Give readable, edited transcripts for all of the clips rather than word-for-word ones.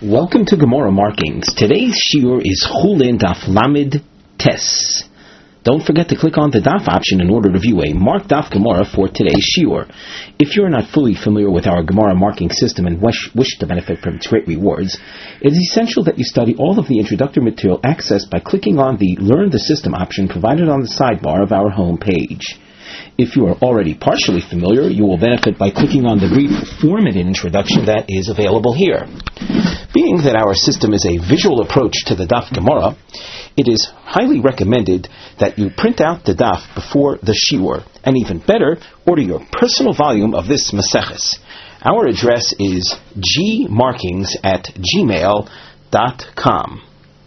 Welcome to Gemara Markings. Today's shiur is Chulin Daf Lamed Tes. Don't forget to click on the Daf option in order to view a marked Daf Gemara for today's shiur. If you're not fully familiar with our Gemara marking system and wish to benefit from its great rewards, it is essential that you study all of the introductory material accessed by clicking on the Learn the System option provided on the sidebar of our home page. If you are already partially familiar, you will benefit by clicking on the brief formatted introduction that is available here. Being that our system is a visual approach to the Daf Gemara, it is highly recommended that you print out the Daf before the shiur, and even better, order your personal volume of this Maseches. Our address is gmarkings@gmail.com.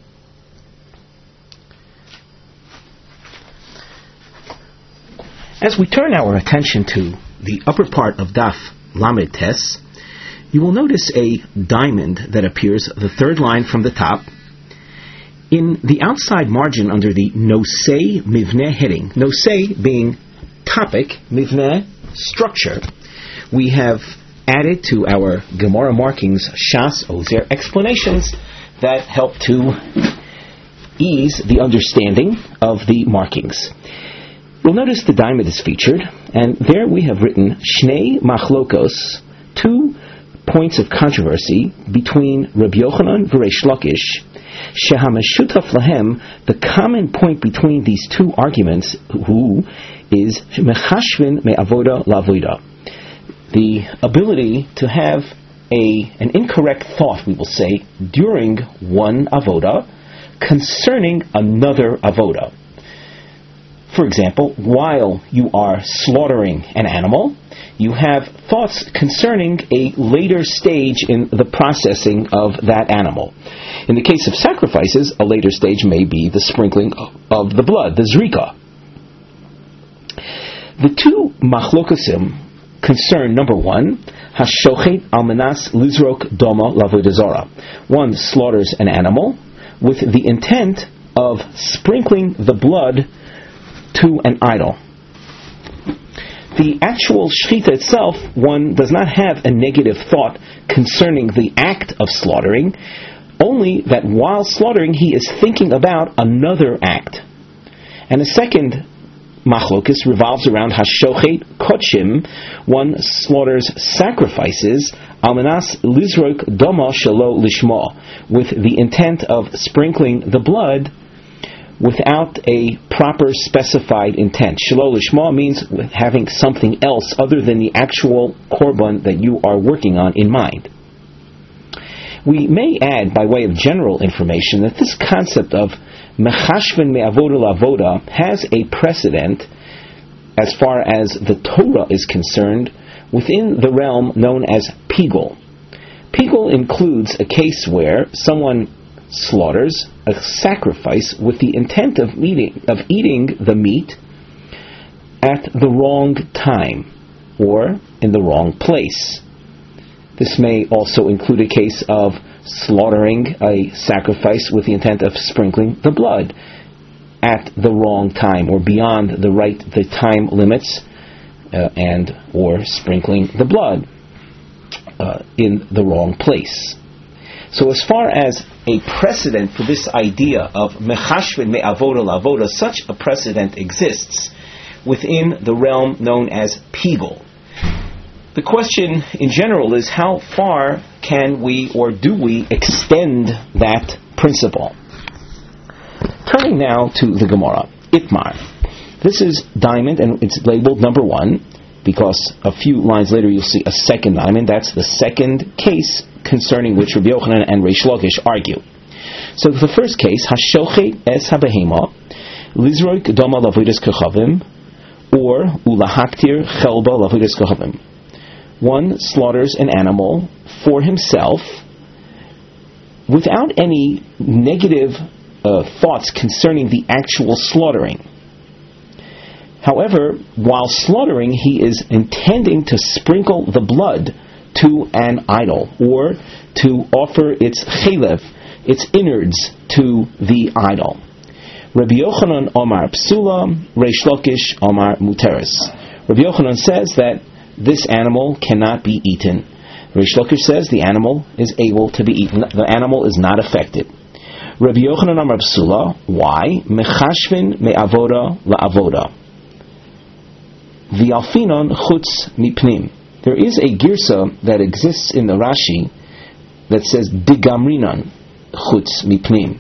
As we turn our attention to the upper part of Daf Lamed Tes, you will notice a diamond that appears the third line from the top. In the outside margin under the Nosei Mivneh heading, Nosei being topic, Mivneh structure, we have added to our Gemara Markings Shas Ozer explanations that help to ease the understanding of the markings. You'll notice the diamond is featured, and there we have written Shnei Machlokos, 2 points of controversy between Rabbi Yochanan and Reish Lakish. Shehameshutaf lahem, the common point between these two arguments, who is mechashvin me'avoda la'avoda, the ability to have an incorrect thought, we will say, during one avoda concerning another avoda. For example, while you are slaughtering an animal, you have thoughts concerning a later stage in the processing of that animal. In the case of sacrifices, a later stage may be the sprinkling of the blood, the zrika. The two machlokosim concern, number one, hashochet almanas lizrok doma lavodah zara. One slaughters an animal with the intent of sprinkling the blood to an idol. The actual shechita itself, one does not have a negative thought concerning the act of slaughtering, only that while slaughtering he is thinking about another act. And the second machlokis revolves around hashochet kodshim, one slaughters sacrifices, almanas lizrok doma shelo lishma, with the intent of sprinkling the blood without a proper specified intent. Shelo lishma means with having something else other than the actual korban that you are working on in mind. We may add, by way of general information, that this concept of mechashvin me'avoda la'avoda has a precedent as far as the Torah is concerned within the realm known as pigul. Pigul includes a case where someone slaughters a sacrifice with the intent of eating the meat at the wrong time or in the wrong place. This may also include a case of slaughtering a sacrifice with the intent of sprinkling the blood at the wrong time or beyond the time limits and or sprinkling the blood in the wrong place. So as far as a precedent for this idea of mechashvin me'avoda la'avoda, such a precedent exists within the realm known as pigul. The question in general is, how far can we or do we extend that principle? Turning now to the Gemara, Itmar. This is diamond and it's labeled number 1 because a few lines later you'll see a second diamond. That's the second case concerning which Rabbi Yochanan and Reish Lakish argue. So the first case, hashochet es habehema lizroik doma lavodas kochavim or ulahaktir chelba lavodas kochavim. One slaughters an animal for himself without any negative thoughts concerning the actual slaughtering. However, while slaughtering, he is intending to sprinkle the blood to an idol or to offer its chelev, its innards, to the idol. Rabbi Yochanan Omar Psula, Reish Lakish Omar Muteris. Rabbi Yochanan says that this animal cannot be eaten. Reish Lakish says the animal is able to be eaten. The animal is not affected. Rabbi Yochanan Amar Psula. Why? Mechashvin me'avoda la'avoda. V'alfinon chutz mipnim. There is a girsa that exists in the Rashi that says digamrinan chutz mipnim.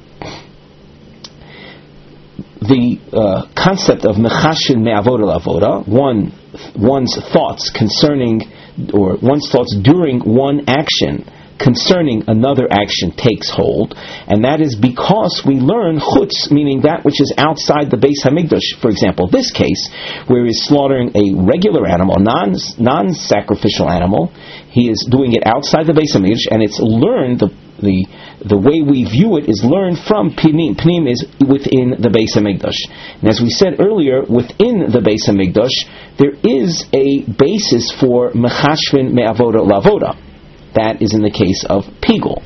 The concept of mechashvin me'avoda la'avoda, one's thoughts concerning, or one's thoughts during one action concerning another action takes hold, and that is because we learn chutz, meaning that which is outside the Beis Hamikdash. For example, this case, where he's slaughtering a regular animal, non-sacrificial animal, he is doing it outside the Beis Hamikdash, and it's learned, the way we view it is learned from Pnim. Pnim is within the Beis Hamikdash. And as we said earlier, within the Beis Hamikdash, there is a basis for mechashvin me'avoda la'avoda. That is in the case of pigul.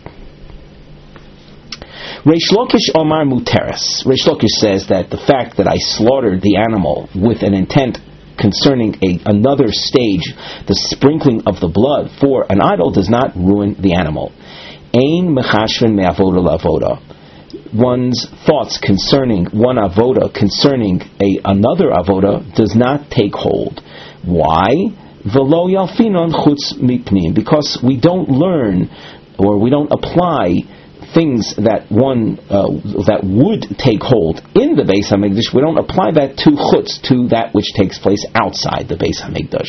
Reish Lakish Omar Muteres. Reish Lakish says that the fact that I slaughtered the animal with an intent concerning another stage, the sprinkling of the blood for an idol, does not ruin the animal. Ein mechashvin me'avoda la'avoda. One's thoughts concerning one avoda, concerning another avoda, does not take hold. Why? V'lo yalfinon chutz mipnim, because we don't learn or we don't apply things that that would take hold in the Beis Hamikdash. We don't apply that to chutz, to that which takes place outside the Beis Hamikdash.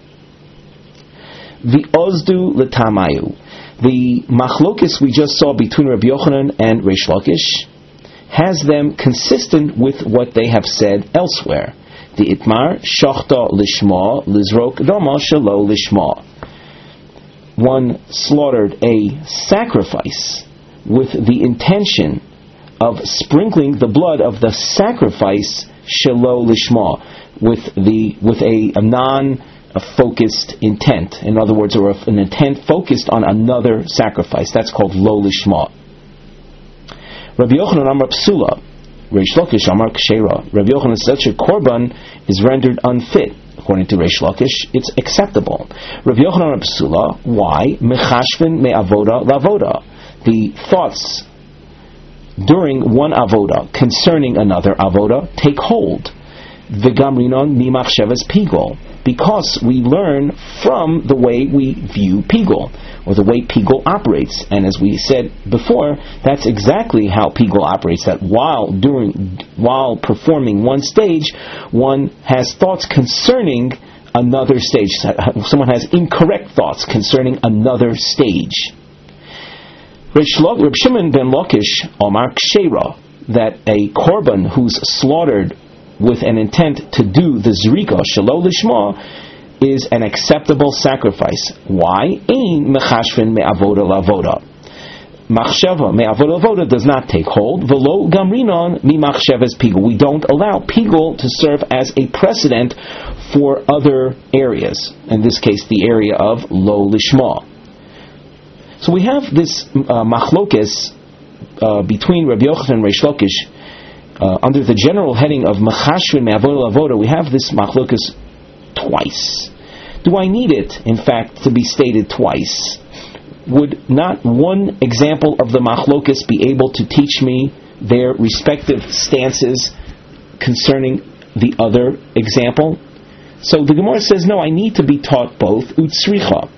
V'ozdu l'tamayu. The machlokes we just saw between Rabbi Yochanan and Reish Lakish has them consistent with what they have said elsewhere. The itmar shachta lishma lizrok dama shelo lishma. One slaughtered a sacrifice with the intention of sprinkling the blood of the sacrifice shelo lishma, with a non-focused intent. In other words, or an intent focused on another sacrifice. That's called lo lishma. Rabbi Yochanan Amar Psula. Reish Lakish Amar Kshera. Rabbi Yochanan, such a korban is rendered unfit. According to Reish Lakish, it's acceptable. Rabbi Yochanan Amar Psula. Why? Mechashvin me'avoda la'avoda. The thoughts during one avoda concerning another avoda take hold. V'gamrinon mimachshavas pigul, because we learn from the way we view pigul, or the way pigul operates. And as we said before, that's exactly how pigul operates, that while performing one stage, one has thoughts concerning another stage. Someone has incorrect thoughts concerning another stage. Reb Shimon ben Lakish Omar Kshera, that a korban who's slaughtered with an intent to do the zrika shelo lishma is an acceptable sacrifice. Why? Ein mechashvin me'avoda la'avoda. Machshava me'avoda la'avoda does not take hold. V'lo gamrinon mi machshavas pigul. We don't allow pigul to serve as a precedent for other areas. In this case, the area of lo lishma. So we have this machlokes between Rabbi Yochanan and Reish Lakish. Under the general heading of mechashvin me'avoda la'avoda, we have this machlokes twice. Do I need it, in fact, to be stated twice? Would not one example of the machlokes be able to teach me their respective stances concerning the other example? So the Gemara says, no, I need to be taught both. Utsricha.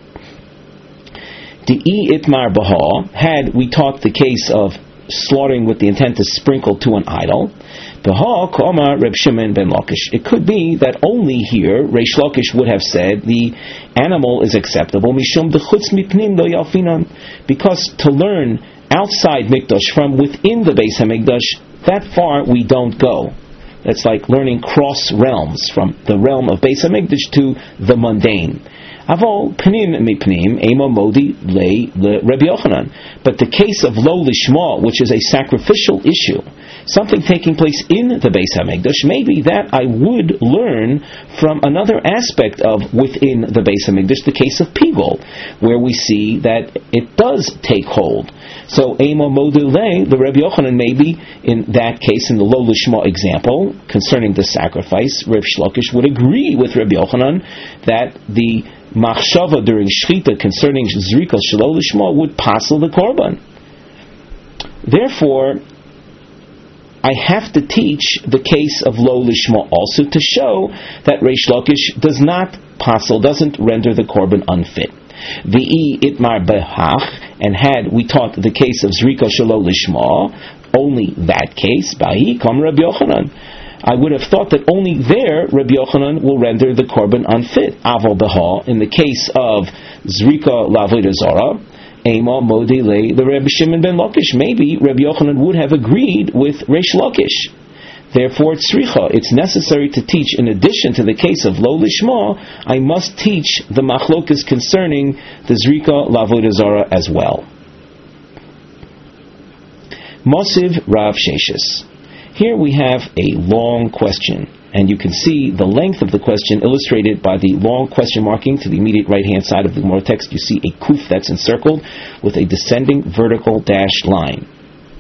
De'i itmar baha, had we taught the case of slaughtering with the intent to sprinkle to an idol, baha k'omar Reb Shimon ben Lakish. It could be that only here Reish Lakish would have said the animal is acceptable, mishum dechutz mipnim lo yalfinan, because to learn outside Mikdash from within the Beis Hamikdash, that far we don't go. That's like learning cross realms, from the realm of Beis Hamikdash to the mundane. Avol pnim mipnim ema modi le Rabbi Yochanan. But the case of lo lishma, which is a sacrificial issue, something taking place in the Beis HaMikdash, maybe that I would learn from another aspect of within the Beis HaMikdash, the case of Pigol, where we see that it does take hold. So, Ema Modele, the Reb Yochanan, maybe in that case, in the Lo Lishma example, concerning the sacrifice, Reb Shlokish would agree with Reb Yochanan that the Machshava during Shchita concerning Zrika Shelo Lishma would passel the Korban. Therefore, I have to teach the case of Lo Lishma also to show that Reish Lakish does not passel, doesn't render the Korban unfit. V'i itmar behach, and had we taught the case of Zrika Shelo Lishma, only that case, Ba'i kam Rabbi Yochanan, I would have thought that only there Rabbi Yochanan will render the Korban unfit. Aval beha, in the case of Zrika L'Avodah Zarah, Ema Modele, the Rebbe Shimon ben Lakish, maybe Rabbi Yochanan would have agreed with Reish Lakish. Therefore, it's necessary to teach, in addition to the case of Lo Lishma, I must teach the machlokas concerning the Zrika L'Avodah Zarah as well. Mosiv Rav Sheshes. Here we have a long question, and you can see the length of the question illustrated by the long question marking to the immediate right-hand side of the Gemara text. You see a kuf that's encircled with a descending vertical dashed line.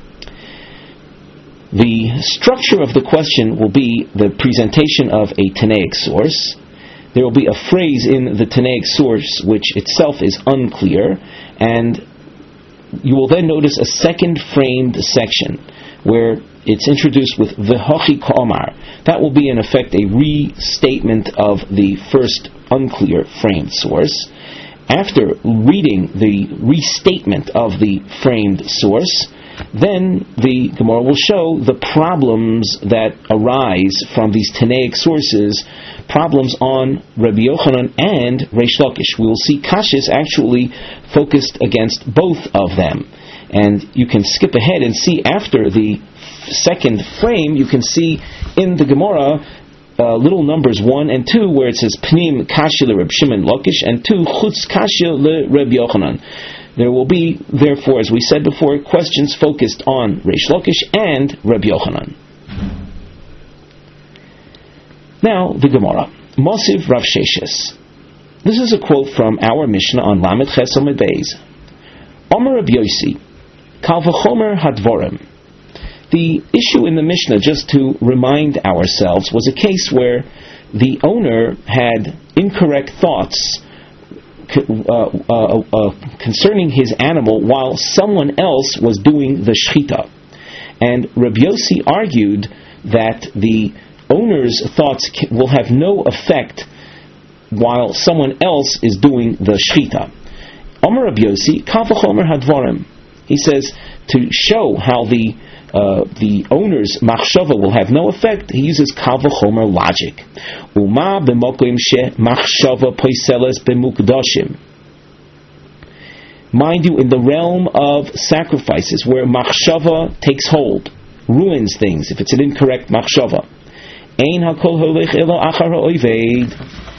The structure of the question will be the presentation of a Tanaic source. There will be a phrase in the Tanaic source which itself is unclear, and you will then notice a second framed section where it's introduced with V'hochi ka'omar. That will be in effect a restatement of the first unclear framed source. After reading the restatement of the framed source, then the Gemara will show the problems that arise from these Tanaic sources, problems on Rabbi Yochanan and Reish Lakish. We will see kashis actually focused against both of them. And you can skip ahead and see after the second frame, you can see in the Gemara little numbers 1 and 2 where it says Pnim Kashya le Reb Shimon Lakish and 2 Chutz Kashya le Reb Yochanan. There will be, therefore, as we said before, questions focused on Reish Lakish and Reb Yochanan. Now, the Gemara. Mosiv Rav Sheshes. This is a quote from our Mishnah on Lamed Ches Amud Beis. Omer Reb Yosi, Kal v'chomer hadvorim. The issue in the Mishnah, just to remind ourselves, was a case where the owner had incorrect thoughts concerning his animal while someone else was doing the shchita. And Rabbi Yossi argued that the owner's thoughts will have no effect while someone else is doing the shchita. Amar Rabbi Yossi, kal v'chomer hadvarim. He says, to show how the owner's machshava will have no effect, he uses kal v'chomer logic. Uma b'mokim she machshava poiseles b'mukdashim. Mind you, in the realm of sacrifices, where machshava takes hold, ruins things, if it's an incorrect machshava. Ein hakol holech elo achar ha'oived.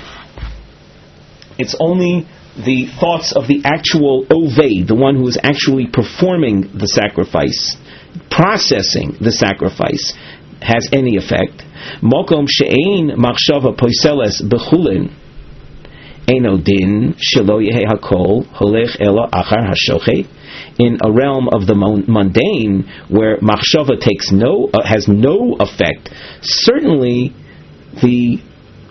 It's only the thoughts of the actual oved, the one who is actually performing the sacrifice, processing the sacrifice, has any effect. Mokom she'ein machshava poiseles bechulin eino din shelo yehe hakol holech elo achar hashochet. In a realm of the mundane, where machshava has no effect, certainly the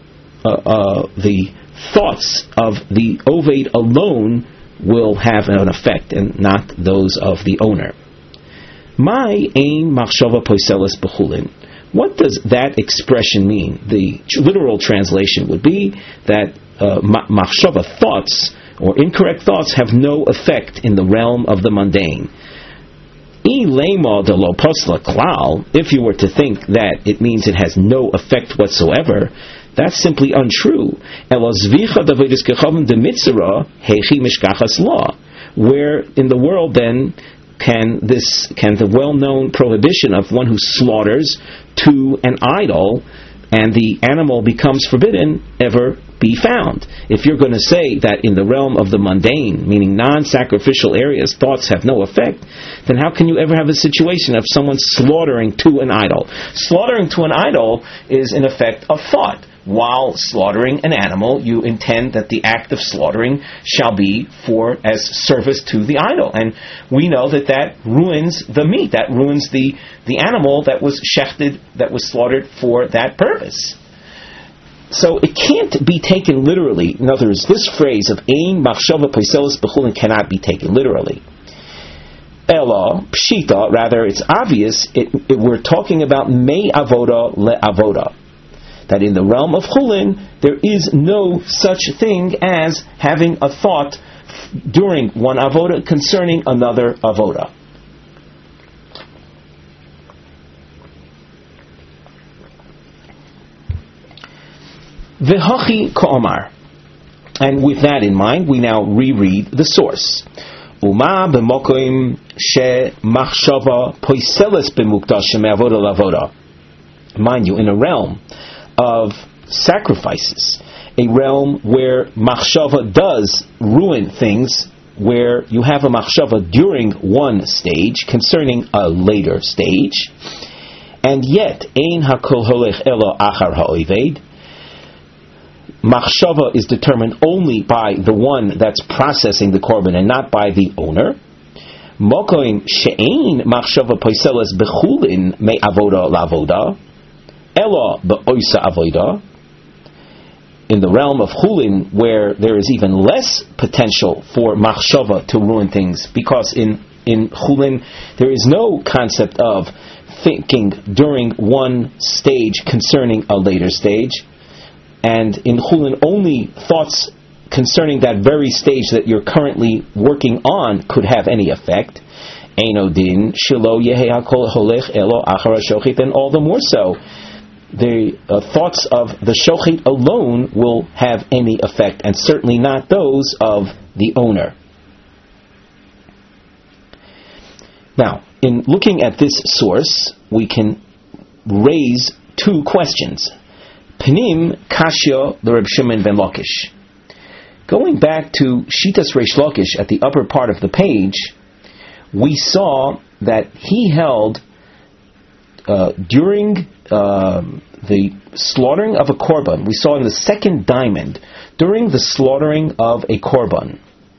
thoughts of the oved alone will have an effect, and not those of the owner. My ein machshava poiseles bechulin. What does that expression mean? The literal translation would be that machshava, thoughts or incorrect thoughts, have no effect in the realm of the mundane. If you were to think that it means it has no effect whatsoever, that's simply untrue. Where in the world then can the well-known prohibition of one who slaughters to an idol and the animal becomes forbidden ever be found. If you're going to say that in the realm of the mundane, meaning non-sacrificial areas, thoughts have no effect, then how can you ever have a situation of someone slaughtering to an idol? Slaughtering to an idol is in effect a thought. While slaughtering an animal, you intend that the act of slaughtering shall be for as service to the idol. And we know that ruins the meat, that ruins the animal that was shechted, that was slaughtered for that purpose. So it can't be taken literally. In other words, this phrase of Ein Machshava Poiseles B'chulin cannot be taken literally. Ela, Pshita, rather it's obvious, we're talking about Me Avoda Le Avoda. That in the realm of Chulin, there is no such thing as having a thought during one avoda concerning another avoda. V'hachi ka'omar. And with that in mind, we now reread the source. Uma b'mokim she machshava poiseles b'mukdash me'avoda lavoda. Mind you, in a realm of sacrifices, a realm where machshava does ruin things, where you have a machshava during one stage concerning a later stage, and yet ein hakol holech elo achar ha'oved. Machshava is determined only by the one that's processing the korban and not by the owner. Mokoim she'ein machshava poiseles bechulin me avoda lavoda. Ela ba'oisa avoda, in the realm of chulin, where there is even less potential for machshava to ruin things, because in chulin there is no concept of thinking during one stage concerning a later stage, and in chulin only thoughts concerning that very stage that you're currently working on could have any effect. Eino din shelo yehe hakol holech elo achar hashochet, and all the more so, the thoughts of the shochet alone will have any effect, and certainly not those of the owner. Now, in looking at this source, we can raise two questions. Pnim Kashya l'Reb Shimon ben Lakish. Going back to Shitas Reish Lakish at the upper part of the page, we saw that he held during the slaughtering of a korban, we saw in the second diamond, during the slaughtering of a korban,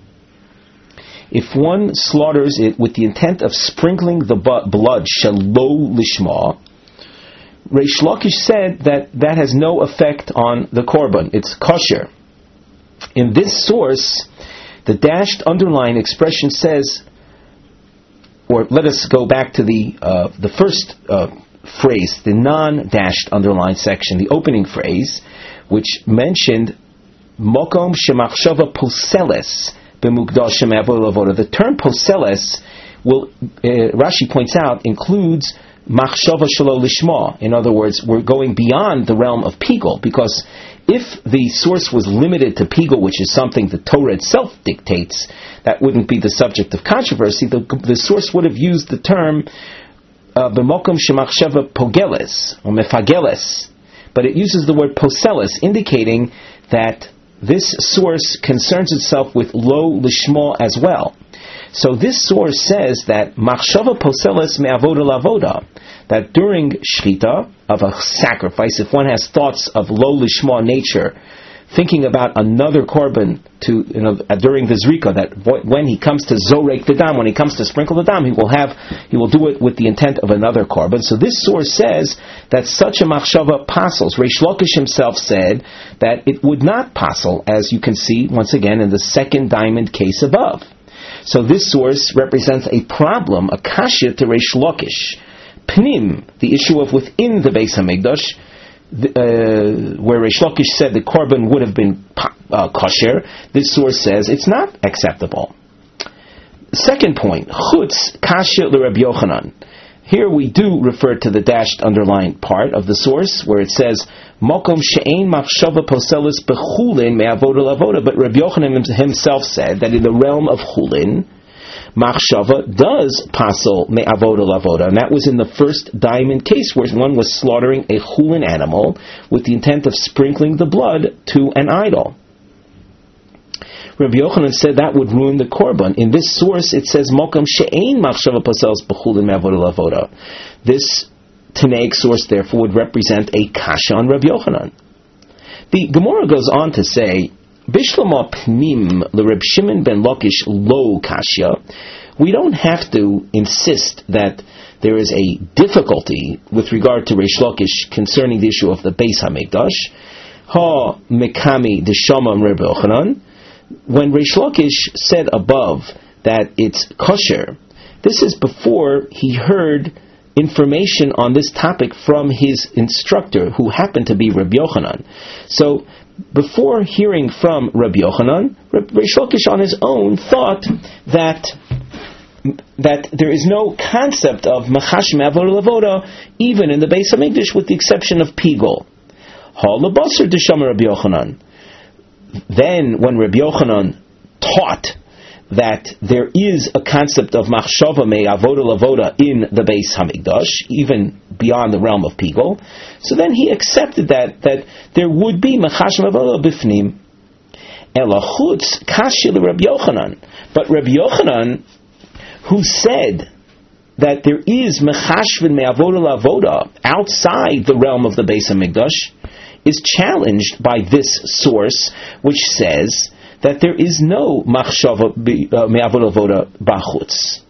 if one slaughters it with the intent of sprinkling the blood, shelo lishma, Reish Lakish said that has no effect on the korban. It's kosher. In this source, the dashed underline expression says, or let us go back to the first phrase, the non-dashed underline section, the opening phrase, which mentioned mokom shemachshava poseles b'mukdash she'me'avoda lavoda. The term poseles will, Rashi points out, includes machshava shelo lishma. In other words, we're going beyond the realm of pigul, because if the source was limited to pigul, which is something the Torah itself dictates, that wouldn't be the subject of controversy. The source would have used the term b'mokom shemachshava pogeles or mefageles, but it uses the word poseles, indicating that this source concerns itself with lo lishma as well. So this source says that machshava poseles me'avoda lavoda, that during shchita of a sacrifice, if one has thoughts of lo lishma nature, thinking about another korban during the zrika, that when he comes to zorek the dam, when he comes to sprinkle the dam, he will do it with the intent of another korban. So this source says that such a machshava pasels. Reish Lakish himself said that it would not pasel, as you can see once again in the second diamond case above. So this source represents a problem, a kasha to Reish Lakish. Pnim, the issue of within the Beis Hamikdash, where Reish Lakish said the korban would have been kosher, this source says it's not acceptable. Second point, chutz kasha l'Reb Yochanan. Here we do refer to the dashed underlined part of the source where it says mokom she'ein machshava poseles bechulin me'avoda lavoda. But Reb Yochanan himself said that in the realm of chulin, Machshava does pasol me'avoda lavoda, and that was in the first diamond case where one was slaughtering a chulin animal with the intent of sprinkling the blood to an idol. Rabbi Yochanan said that would ruin the korban. In this source, it says mokom she'ein machshava pasels b'chulin me'avoda lavoda. This Tanaic source, therefore, would represent a kasha on Rabbi Yochanan. The Gemara goes on to say, Bishlama pnim l'Reb Shimon ben Lakish lo kasha. We don't have to insist that there is a difficulty with regard to Reish Lakish concerning the issue of the Beis Hamikdash. Ha mekami d'shamam Rabbi Yochanan. When Reish Lakish said above that it's kosher, this is before he heard information on this topic from his instructor, who happened to be Rabbi Yochanan. So, before hearing from Rabbi Yochanan, Reish Lakish on his own thought that there is no concept of machash me'avoda lavoda even in the Beis Hamikdash, with the exception of pigol. Ha lebasar d'shama Rabbi Yochanan. Then, when Rabbi Yochanan taught that there is a concept of machshava me'avoda lavoda in the Beis Hamikdash, even beyond the realm of pigol, so then he accepted that there would be machash me'avoda bifnim. Ela chutz kashi Rabbi Yochanan. But Rabbi Yochanan, who said that there is machash me'avoda lavoda outside the realm of the Beis Hamikdash, is challenged by this source, which says that there is no machshava me'avoda lavoda b'chutz.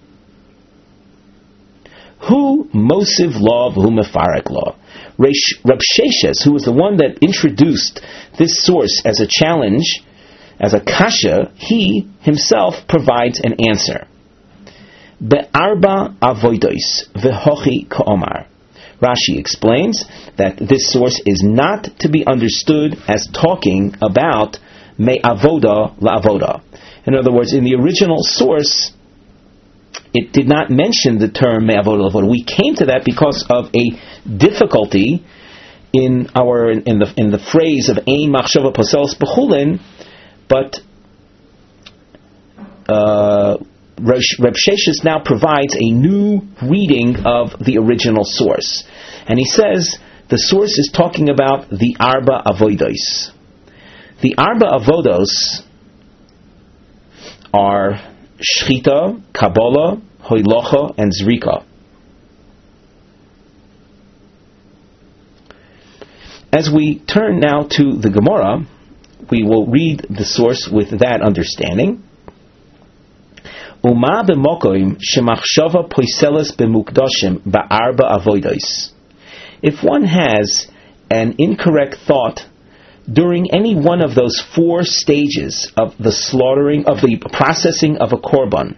Who mosiv law v'hu mefarek law? Reb Sheshes, who was the one that introduced this source as a challenge, as a kasha, he himself provides an answer. Be'arba avodos v'hochi ka'omar. Rashi explains that this source is not to be understood as talking about me'avoda la'avoda. In other words, in the original source, it did not mention the term me'avoda la'avoda. We came to that because of a difficulty in the phrase of ein machshava poselos b'chulin, but Reb Sheshes now provides a new reading of the original source. And he says the source is talking about the Arba Avodos. The Arba Avodos are Shchita, Kabbalah, Hoilocha, and Zrika. As we turn now to the Gemara, we will read the source with that understanding. Uma b'mokoim shemachshava poiseles b'mukdashim ba'arba avodos. If one has an incorrect thought during any one of those four stages of the slaughtering, of the processing of a korban,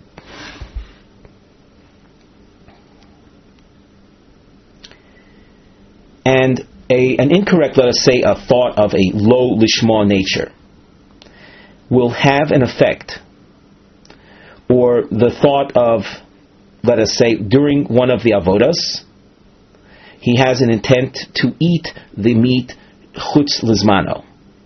and an incorrect, let us say, a thought of a low lishma nature, will have an effect. Or the thought of, let us say, during one of the avodas, he has an intent to eat the meat chutz lizmano.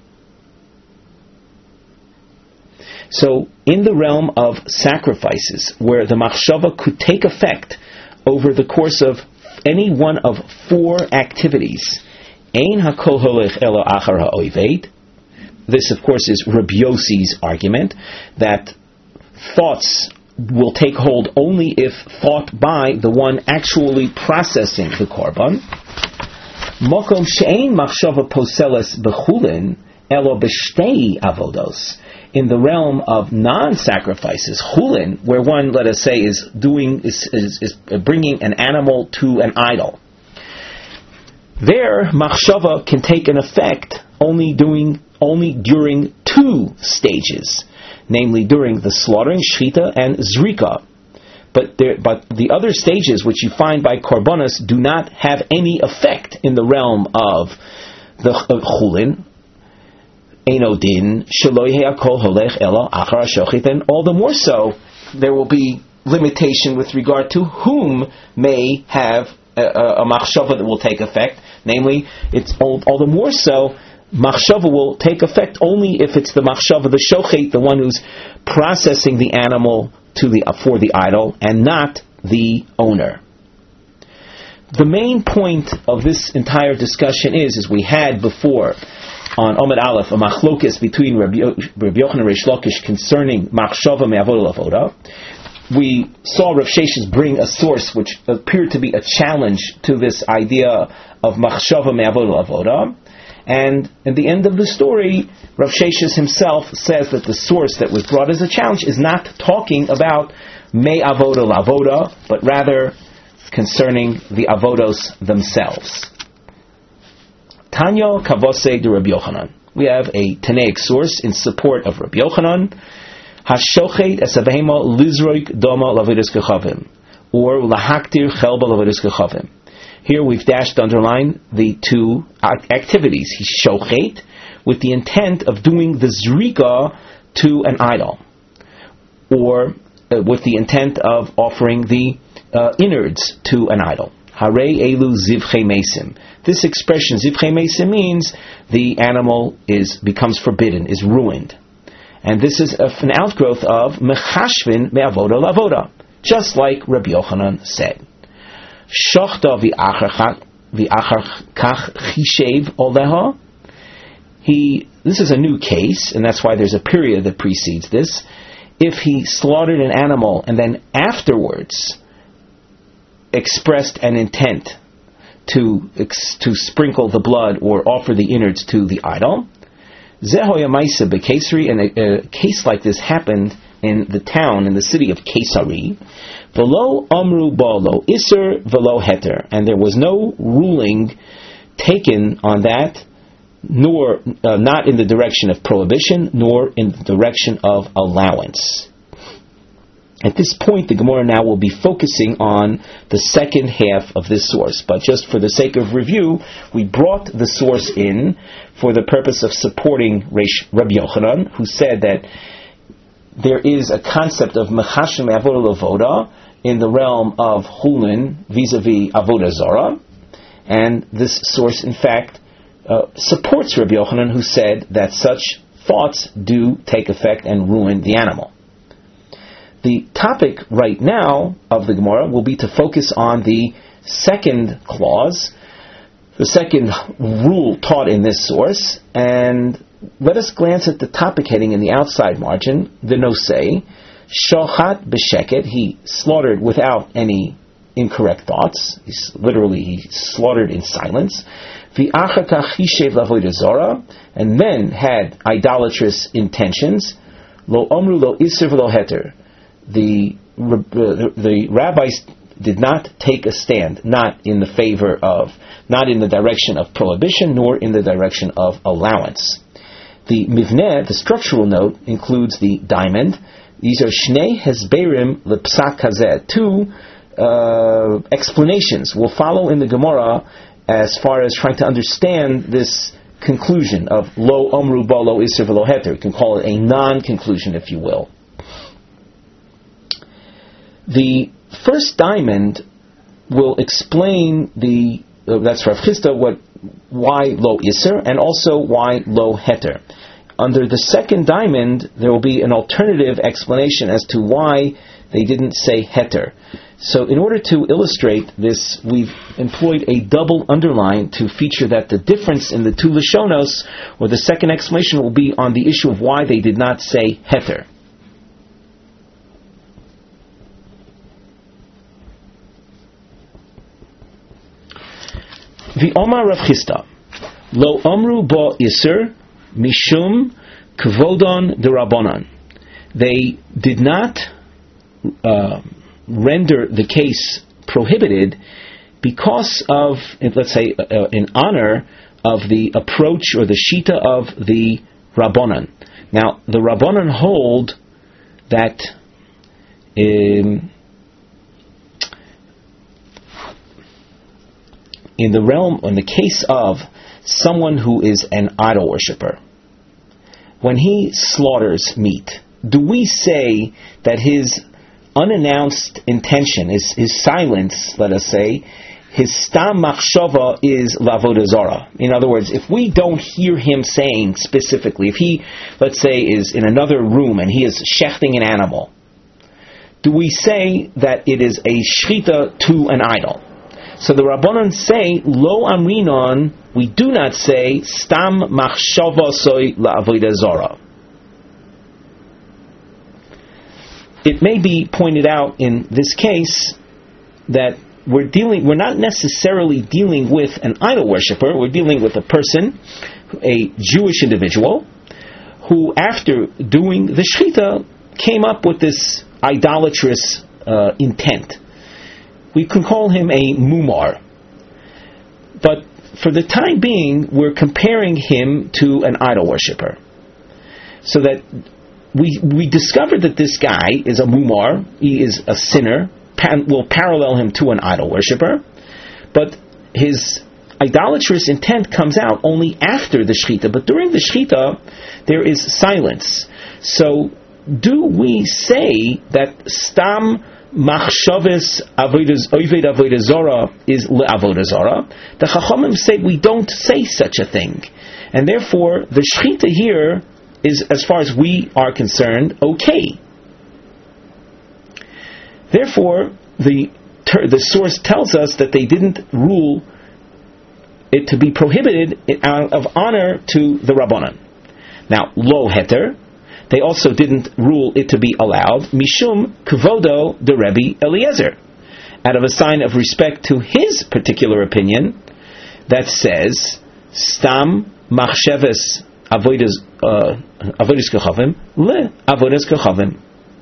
So, in the realm of sacrifices, where the machshava could take effect over the course of any one of four activities, ein hakol holech elo achar ha'oived. This, of course, is Rabbi Yossi's argument that thoughts will take hold only if thought by the one actually processing the korban. Mokom she'ein machshava poseles b'chulin elo b'shtei avodos. In the realm of non-sacrifices, chulin, where one, let us say, is bringing an animal to an idol, there machshava can take an effect only during two stages, namely during the slaughtering, shchita, and zrika. But the other stages, which you find by korbanos, do not have any effect in the realm of the chulin. Eino din shelo hakol holech elo achar hashochet, and all the more so, there will be limitation with regard to whom may have a machshava that will take effect. Namely, it's all the more so machshava will take effect only if it's the machshava, the shochet, the one who's processing the animal for the idol, and not the owner. The main point of this entire discussion is, as we had before on Omid Aleph, a machlokes between Rabbi Yochanan and Reish Lakish concerning machshava me'avoda lavoda. We saw Rav Sheshes bring a source which appeared to be a challenge to this idea of machshava me'avoda lavoda. And at the end of the story, Rav Sheshes himself says that the source that was brought as a challenge is not talking about me'avoda lavoda, but rather concerning the avodos themselves. Tanya Kavose de Rabbi Yochanan. We have a Tanaic source in support of Rabbi Yochanan. Hashochet esavehema lizroik doma lavidus kechavim, or lahaktir chelba lavidus kechavim. Here we've dashed underline the two activities. He shochet with the intent of doing the zrika to an idol, or with the intent of offering the innards to an idol. Hare elu zivchei mesim. This expression zivchei mesim means the animal becomes forbidden, is ruined, and this is an outgrowth of mechashvin me'avoda lavoda, just like Rabbi Yochanan said. Shochta v'achar kach chishev oleha. This is a new case, and that's why there's a period that precedes this. If he slaughtered an animal and then afterwards expressed an intent to sprinkle the blood or offer the innards to the idol, zehoya ma'isa bekesari, and a case like this happened in the city of Kesari. V'lo amru balo iser v'lo heter, and there was no ruling taken on that, nor not in the direction of prohibition, nor in the direction of allowance. At this point, the Gemara now will be focusing on the second half of this source. But just for the sake of review, we brought the source in for the purpose of supporting Rabbi Yochanan, who said that there is a concept of mechashim avoda lavoda in the realm of hulin vis-a-vis avoda zara, and this source, in fact, supports Rabbi Yochanan, who said that such thoughts do take effect and ruin the animal. The topic right now of the Gemara will be to focus on the second clause, the second rule taught in this source, and let us glance at the topic heading in the outside margin, the nosei, shochat b'sheket, he slaughtered without any incorrect thoughts, he slaughtered in silence, v'achar kach chishev lavoda zara, and then had idolatrous intentions, lo omru lo iser v'lo heter. The rabbis did not take a stand, not in the direction of prohibition, nor in the direction of allowance. The mivneh, the structural note, includes the diamond. These are shnei hesberim lepsak hazeh. Two explanations will follow in the Gemara as far as trying to understand this conclusion of lo omru ba lo iser v'lo heter. You can call it a non-conclusion, if you will. The first diamond will explain that's Rav Chisda, why lo iser, and also why lo heter. Under the second diamond, there will be an alternative explanation as to why they didn't say heter. So in order to illustrate this, we've employed a double underline to feature that the difference in the two Lashonos, or the second explanation, will be on the issue of why they did not say heter. V'omar Rav Chisda, lo omru bo iser mishum kvodon derabanan. They did not render the case prohibited because of, let's say, in honor of the approach or the shita of the Rabbanan. Now, the Rabbanan hold that in the case of someone who is an idol worshipper, when he slaughters meat, do we say that his unannounced intention, his silence, let us say, his stam machshava is lavodah zara. In other words, if we don't hear him saying specifically, if he, let's say, is in another room and he is shechting an animal, do we say that it is a shchita to an idol? So the Rabbanan say, lo amrinon, we do not say, stam machshava soy la'avodah zara. It may be pointed out in this case that we're not necessarily dealing with an idol worshiper, we're dealing with a person, a Jewish individual, who after doing the shchita came up with this idolatrous intent. We can call him a mumar. But for the time being, we're comparing him to an idol worshiper. So that we discovered that this guy is a mumar, he is a sinner, will parallel him to an idol worshiper, but his idolatrous intent comes out only after the shechita. But during the shechita, there is silence. So, do we say that stam machshavas avodah zara is le'avodah zara? The Chachamim say we don't say such a thing, and therefore the shechita here is, as far as we are concerned, okay. Therefore, the source tells us that they didn't rule it to be prohibited out of honor to the Rabbanan. Now, lo heter, they also didn't rule it to be allowed, mishum kvodo de Rebbe Eliezer, out of a sign of respect to his particular opinion that says, stam machsheves avodas kechavim le avodas kechavim.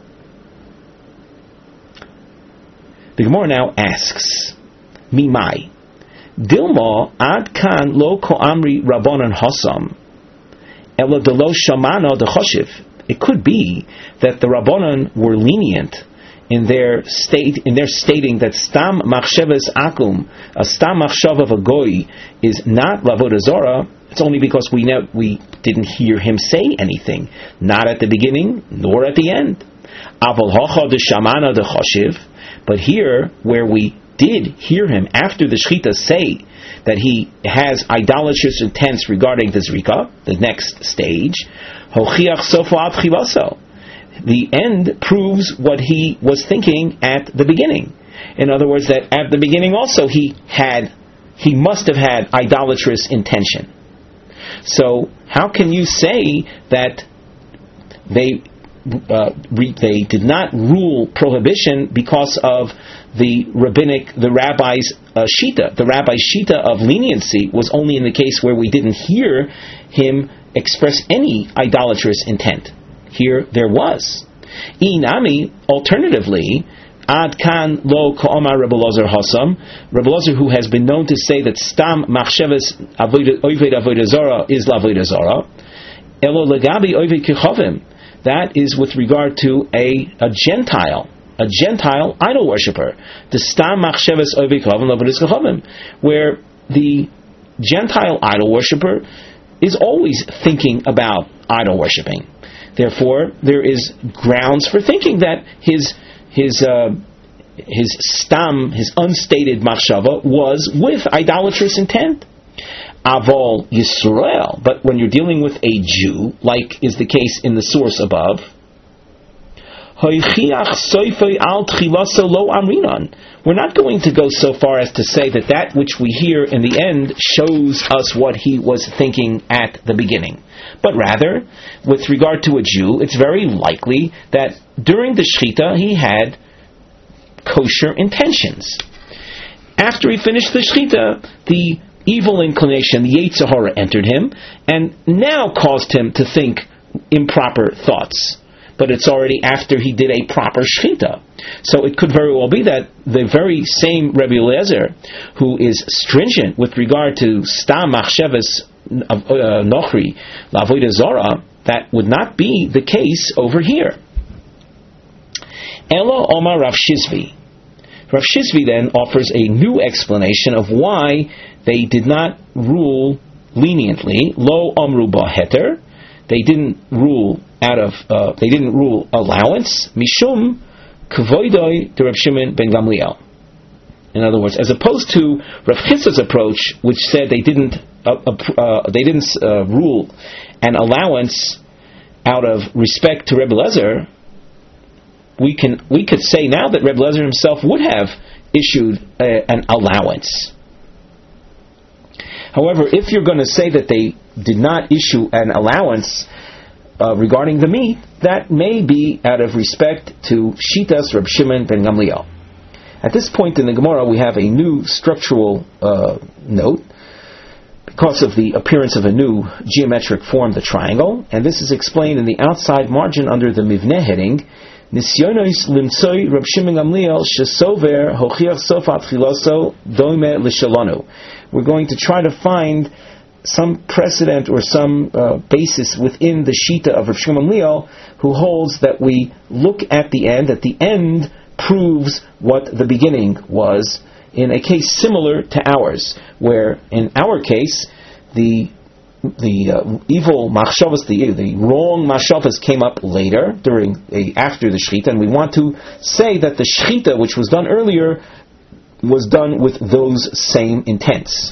The Gemara now asks, Mimai, Dilma ad kan lo ko amri rabbanon hasam, ela de lo shamana de choshev. It could be that the Rabbanon were lenient in their stating that stam machshavas akum, a stam machshav of a goy, is not lavodah zara. It's only because we didn't hear him say anything, not at the beginning nor at the end. Aval hacha de shamana de choshev. But here, where we did hear him after the shechita say that he has idolatrous intents regarding the zrika, the next stage, hochiach sofo ad chivaso, the end proves what he was thinking at the beginning. In other words, that at the beginning also he must have had idolatrous intention. So how can you say that they did not rule prohibition because of the rabbi's shita? The rabbi's shita of leniency was only in the case where we didn't hear him express any idolatrous intent. Here there was. Inami, alternatively, ad kan lo ka'omar Rebbe Elazar hasam, Rebbe Elazar, who has been known to say that stam machshavas oved avodah zara is lavodah zara, elo legabi oved kechavim. That is with regard to a Gentile idol worshipper. The stam machshavas oved kechavim lavodah kechavim, where the Gentile idol worshipper is always thinking about idol worshipping. Therefore, there is grounds for thinking that his stam, his unstated machshava, was with idolatrous intent. Avol Yisrael, but when you're dealing with a Jew, like is the case in the source above, we're not going to go so far as to say that which we hear in the end shows us what he was thinking at the beginning. But rather, with regard to a Jew, it's very likely that during the Shechita he had kosher intentions. After he finished the Shechita, the evil inclination, the Yetzer Hara, entered him and now caused him to think improper thoughts. But it's already after he did a proper shechita. So it could very well be that the very same Rebbe Eliezer, who is stringent with regard to stam machshavas nochri lavodah zara, that would not be the case over here. Elo Omar Rav Shizvi. Rav Shizvi then offers a new explanation of why they did not rule leniently. Lo Omru ba heter. They didn't rule they didn't rule allowance. Mishum kvoidoi de Reb Shimon ben Gamliel. In other words, as opposed to Rav Chisda's approach, which said they didn't rule an allowance out of respect to Rebbe Lezer, we could say now that Rebbe Lezer himself would have issued an allowance. However, if you're going to say that they did not issue an allowance regarding the meat, that may be out of respect to Shitas Reb Shimon ben Gamliel. At this point in the Gemara, we have a new structural note because of the appearance of a new geometric form, the triangle, and this is explained in the outside margin under the Mivneh heading. Nisyonos limtzoi Reb Shimon Gamliel shesover hochiach sofat chiloso doime l'shalonu. We're going to try to find some precedent or some basis within the Shita of Reb Shimon Gamliel, who holds that we look at the end. At the end proves what the beginning was, in a case similar to ours, where in our case the evil machshavas, the wrong machshavas came up later, after the shechita, and we want to say that the shechita, which was done earlier, was done with those same intents.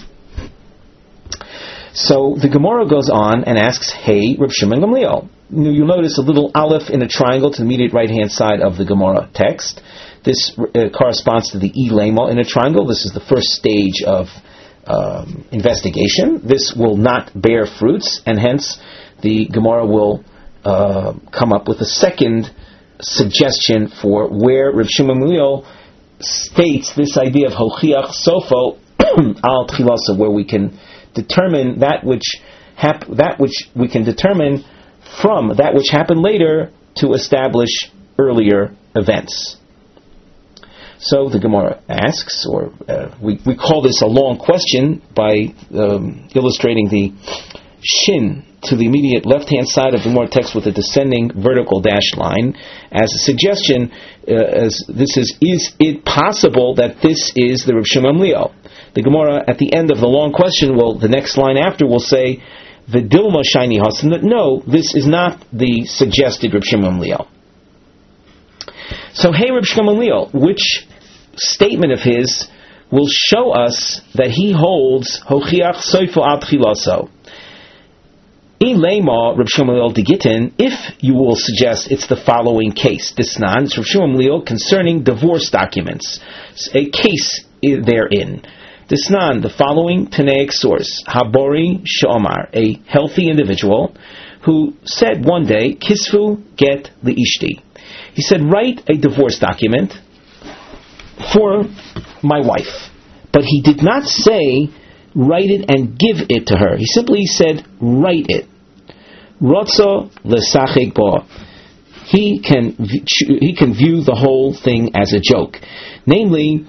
So the Gemara goes on and asks, "Hey, Reb Shimon Gamliel." You'll notice a little aleph in a triangle to the immediate right-hand side of the Gemara text. This corresponds to the lema in a triangle. This is the first stage of investigation. This will not bear fruits, and hence the Gemara will come up with a second suggestion for where Reb Shimon Gamliel states this idea of hochiach sofo al tchilasa, where we can determine that which we can determine from that which happened later to establish earlier events. So the Gemara asks, or we call this a long question by illustrating the shin to the immediate left-hand side of the Gemara text with a descending vertical dashed line as a suggestion. Is it possible that this is the Reb Shimon Gamliel? The Gemara at the end of the long question, the next line after will say, "V'dilma shiny hasan," that no, this is not the suggested Reb Shimon Gamliel. So, hey, Reb Shimon Gamliel, which statement of his will show us that he holds hochiach soifo ad chilaso? Ilema Reb Shimon Gamliel digitin, if you will suggest it's the following case. Disnan, it's Reb Shimon Gamliel concerning divorce documents. A case therein. Disnan, the following Tanaic source. Habori Shomar, a healthy individual who said one day, Kisvu get liishti. He said, write a divorce document for my wife. But he did not say, write it and give it to her. He simply said, write it. Rotzo lesachik bo. He can view the whole thing as a joke. Namely,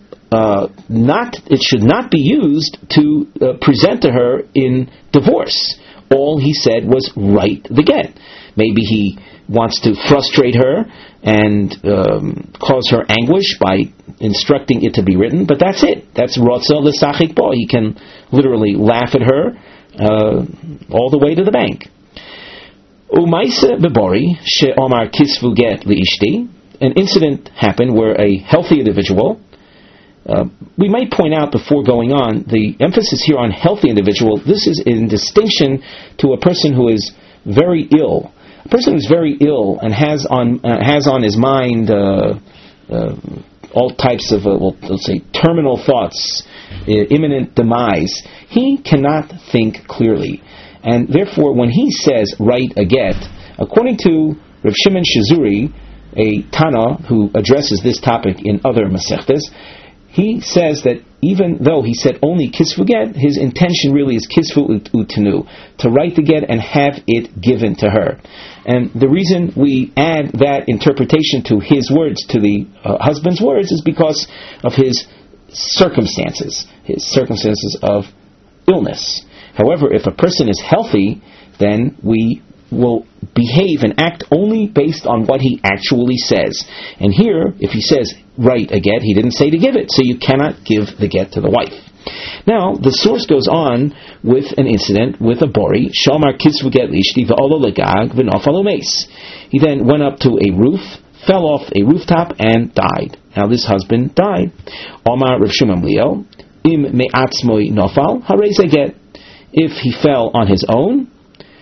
it should not be used to present to her in divorce. All he said was write the get. Maybe he wants to frustrate her and cause her anguish by instructing it to be written, but that's it. That's rotza l'sachik bo. He can literally laugh at her all the way to the bank. Umaisa bebori she'omar kisvu get liishti. An incident happened where a healthy individual. We might point out before going on, the emphasis here on healthy individual, this is in distinction to a person who is very ill. A person who is very ill and has on his mind all types of, let's say, terminal thoughts, imminent demise. He cannot think clearly. And therefore, when he says, write a get, according to Rav Shimon Shizuri, a Tana who addresses this topic in other Masechtas, he says that even though he said only kisvu get, his intention really is kisvu utenu, to write the get and have it given to her. And the reason we add that interpretation to his words, to the husband's words, is because of his circumstances of illness. However, if a person is healthy, then we will behave and act only based on what he actually says. And here, if he says, write a get, he didn't say to give it, so you cannot give the get to the wife. Now, the source goes on with an incident with a bori, Shamar kisvu get lishti v'olo legag v'nofalo meis. He then went up to a roof, fell off a rooftop and died. Now this husband died. Omar Rav Shimon Gamliel, im me'atzmoi nofal harei ze get. If he fell on his own,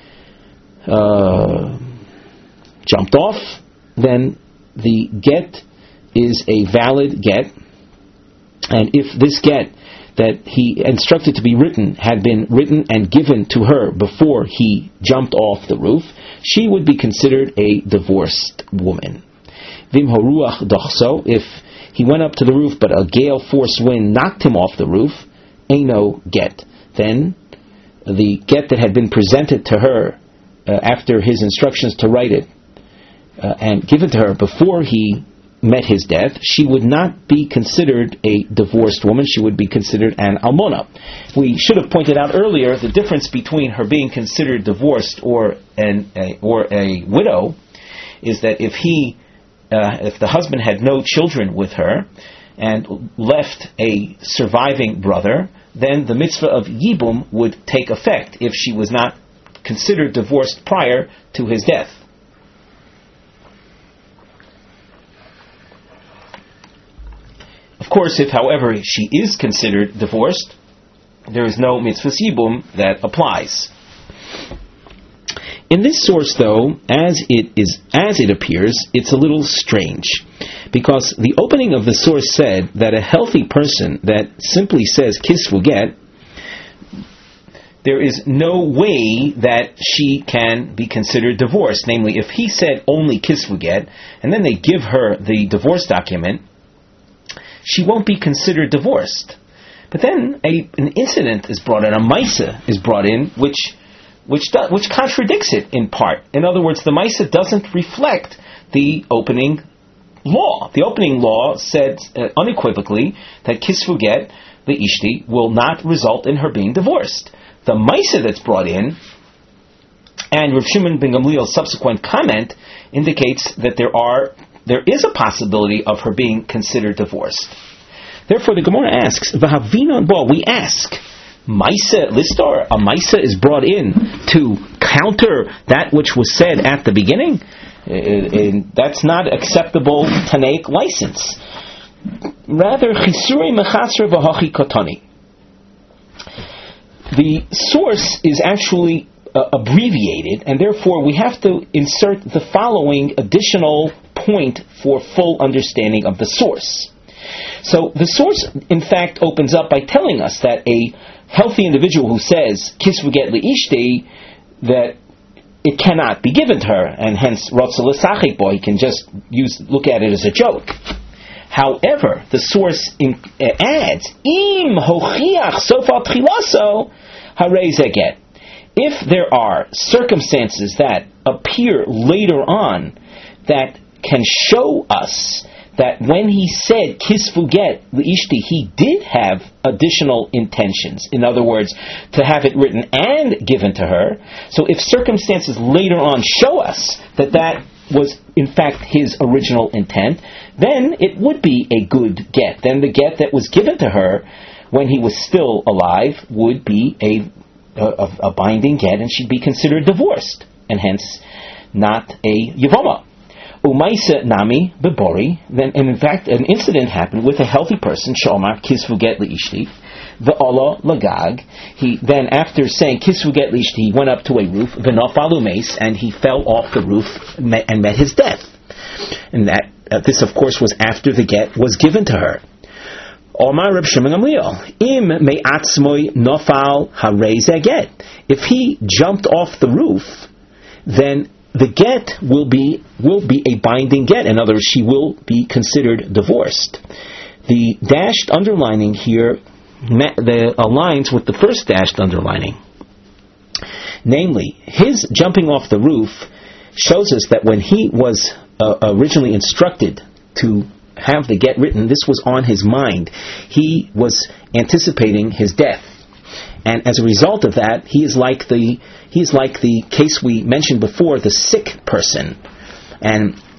jumped off, then the get is a valid get. And if this get that he instructed to be written had been written and given to her before he jumped off the roof, she would be considered a divorced woman. Vim horuach dochso, if he went up to the roof but a gale force wind knocked him off the roof, eino get. Then the get that had been presented to her after his instructions to write it and given to her before he met his death, she would not be considered a divorced woman. She would be considered an almona. We should have pointed out earlier the difference between her being considered divorced or a widow is that if the husband had no children with her and left a surviving brother, then the mitzvah of yibum would take effect if she was not considered divorced prior to his death. Of course, if, however, she is considered divorced, there is no mitzvah yibum that applies. In this source, though, as it appears, it's a little strange, because the opening of the source said that a healthy person that simply says kisvu get, there is no way that she can be considered divorced. Namely, if he said only kisvu get, and then they give her the divorce document, she won't be considered divorced. But then an incident is brought in, a maisa is brought in, which contradicts it in part. In other words, the maisa doesn't reflect the opening law. The opening law said unequivocally that kisvu get, the ishti, will not result in her being divorced. The maisa that's brought in, and Rav Shimon ben Gamliel's subsequent comment, indicates that there is a possibility of her being considered divorced. Therefore, the Gemara asks, "V'havinon bo." We ask, "Maisa listor, a maisa is brought in to counter that which was said at the beginning. That's not acceptable Tanaic license. Rather, chisuri mechasra v'hachi kotani." The source is actually abbreviated, and therefore we have to insert the following additional point for full understanding of the source. So the source, in fact, opens up by telling us that a healthy individual who says kisvu get liishti, that it cannot be given to her, and hence rotza l'sachik bo, he can just look at it as a joke. However, the source adds, im hochiach sofa tchilaso harei ze get. If there are circumstances that appear later on that can show us that when he said kisvu get l'ishti, he did have additional intentions. In other words, to have it written and given to her. So if circumstances later on show us that was in fact his original intent, then it would be a good get. Then the get that was given to her when he was still alive would be a binding get, and she'd be considered divorced, and hence not a yavama. Umaisa nami bebori. Then, and in fact, an incident happened with a healthy person. Shomar kisvu get liishti, ve'ola lagag. He then, after saying kisvu get liishti, he went up to a roof. V'nofalu meis, and he fell off the roof and met his death. And that this, of course, was after the get was given to her. Omar Reb Shimon Gamliel, im me'atzmoi nofal harei ze get. If he jumped off the roof, then the get will be a binding get. In other words, she will be considered divorced. The dashed underlining here aligns with the first dashed underlining. Namely, his jumping off the roof shows us that when he was originally instructed to have the get written, this was on his mind. He was anticipating his death. And as a result of that, he is like the case we mentioned before, the sick person. And